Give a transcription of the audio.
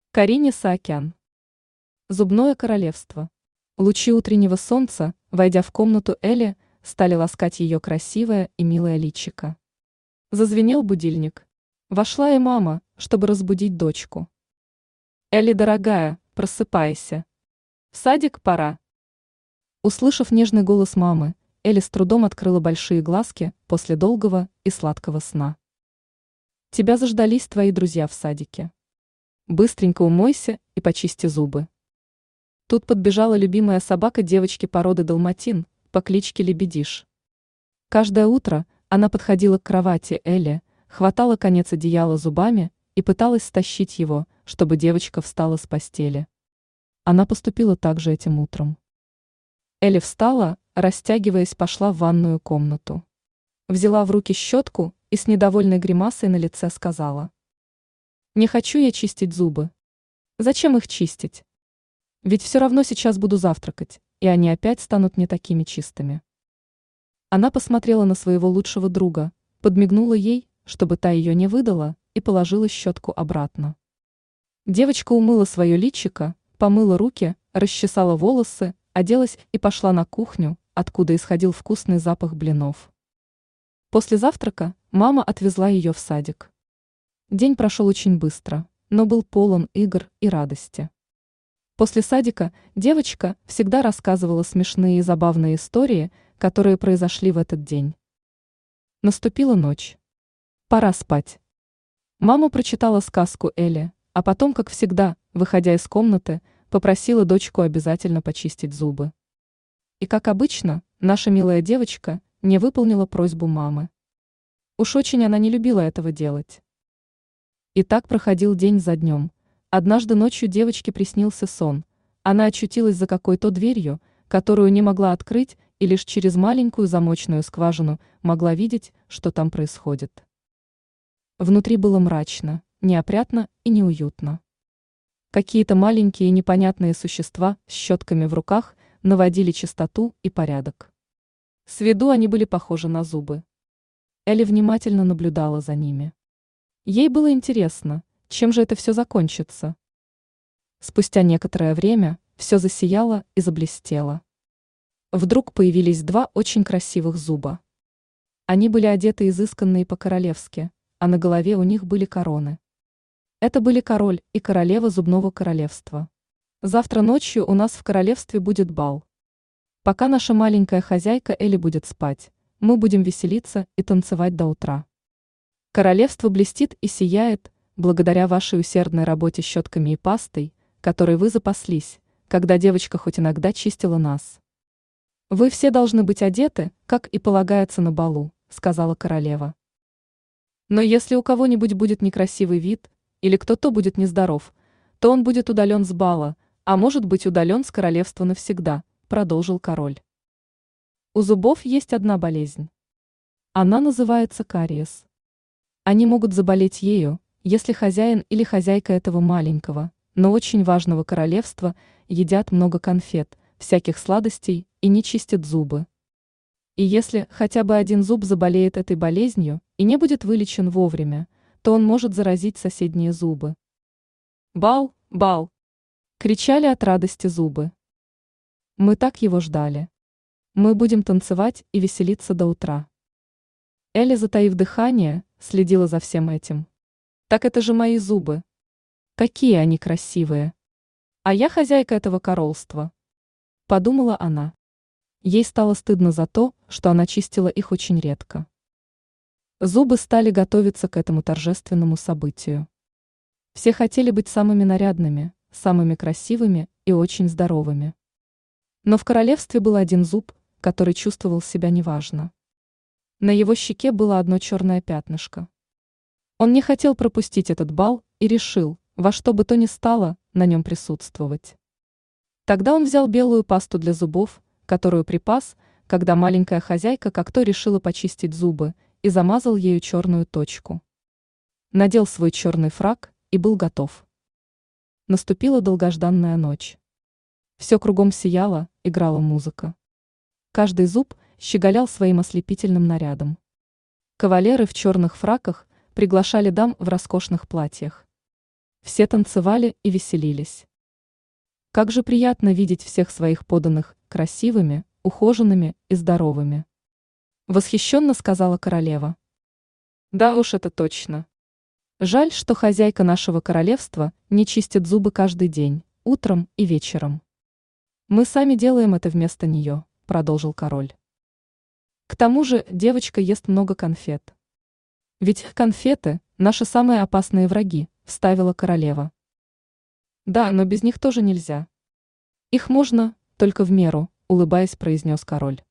Карине Саакян. Зубное королевство. Лучи утреннего солнца, войдя в комнату Элли, стали ласкать ее красивое и милое личико. Зазвенел будильник. Вошла и мама, чтобы разбудить дочку. «Элли, дорогая, просыпайся. В садик пора». Услышав нежный голос мамы, Элли с трудом открыла большие глазки после долгого и сладкого сна. «Тебя заждались твои друзья в садике. Быстренько умойся и почисти зубы». Тут подбежала любимая собака девочки породы далматин по кличке Лебедиш. Каждое утро она подходила к кровати Элли, хватала конец одеяла зубами и пыталась стащить его, чтобы девочка встала с постели. Она поступила так же этим утром. Элли встала, растягиваясь, пошла в ванную комнату. Взяла в руки щетку и с недовольной гримасой на лице сказала: «Не хочу я чистить зубы. Зачем их чистить? Ведь все равно сейчас буду завтракать, и они опять станут не такими чистыми». Она посмотрела на своего лучшего друга, подмигнула ей, чтобы та ее не выдала, и положила щетку обратно. Девочка умыла свое личико, помыла руки, расчесала волосы, оделась и пошла на кухню, откуда исходил вкусный запах блинов. После завтрака мама отвезла ее в садик. День прошел очень быстро, но был полон игр и радости. После садика девочка всегда рассказывала смешные и забавные истории, которые произошли в этот день. Наступила ночь. Пора спать. Мама прочитала сказку Элли, а потом, как всегда, выходя из комнаты, попросила дочку обязательно почистить зубы. И, как обычно, наша милая девочка не выполнила просьбу мамы. Уж очень она не любила этого делать. И так проходил день за днем. Однажды ночью девочке приснился сон. Она очутилась за какой-то дверью, которую не могла открыть, и лишь через маленькую замочную скважину могла видеть, что там происходит. Внутри было мрачно, неопрятно и неуютно. Какие-то маленькие непонятные существа с щетками в руках наводили чистоту и порядок. С виду они были похожи на зубы. Элли внимательно наблюдала за ними. Ей было интересно, чем же это все закончится. Спустя некоторое время все засияло и заблестело. Вдруг появились два очень красивых зуба. Они были одеты изысканно и по-королевски, а на голове у них были короны. Это были король и королева зубного королевства. Завтра ночью у нас в королевстве будет бал. Пока наша маленькая хозяйка Элли будет спать, мы будем веселиться и танцевать до утра. Королевство блестит и сияет благодаря вашей усердной работе щетками и пастой, которой вы запаслись, когда девочка хоть иногда чистила нас. Вы все должны быть одеты, как и полагается на балу, сказала королева. Но если у кого-нибудь будет некрасивый вид, или кто-то будет нездоров, то он будет удален с бала, а может быть удален с королевства навсегда, продолжил король. У зубов есть одна болезнь. Она называется кариес. Они могут заболеть ею, если хозяин или хозяйка этого маленького, но очень важного королевства едят много конфет, всяких сладостей и не чистят зубы. И если хотя бы один зуб заболеет этой болезнью и не будет вылечен вовремя, то он может заразить соседние зубы. «Бал, бал!» – кричали от радости зубы. Мы так его ждали. Мы будем танцевать и веселиться до утра. Элли, затаив дыхание, следила за всем этим. Так это же мои зубы. Какие они красивые. А я хозяйка этого королевства. Подумала она. Ей стало стыдно за то, что она чистила их очень редко. Зубы стали готовиться к этому торжественному событию. Все хотели быть самыми нарядными, самыми красивыми и очень здоровыми. Но в королевстве был один зуб, который чувствовал себя неважно. На его щеке было одно черное пятнышко. Он не хотел пропустить этот бал и решил, во что бы то ни стало, на нем присутствовать. Тогда он взял белую пасту для зубов, которую припас, когда маленькая хозяйка как-то решила почистить зубы, и замазал ею черную точку. Надел свой черный фрак и был готов. Наступила долгожданная ночь. Все кругом сияло, играла музыка. Каждый зуб щеголял своим ослепительным нарядом. Кавалеры в черных фраках приглашали дам в роскошных платьях. Все танцевали и веселились. Как же приятно видеть всех своих подданных красивыми, ухоженными и здоровыми. Восхищенно сказала королева. Да уж, это точно. Жаль, что хозяйка нашего королевства не чистит зубы каждый день, утром и вечером. Мы сами делаем это вместо нее, продолжил король. К тому же девочка ест много конфет. Ведь конфеты – наши самые опасные враги, вставила королева. Да, но без них тоже нельзя. Их можно, только в меру, улыбаясь, произнес король.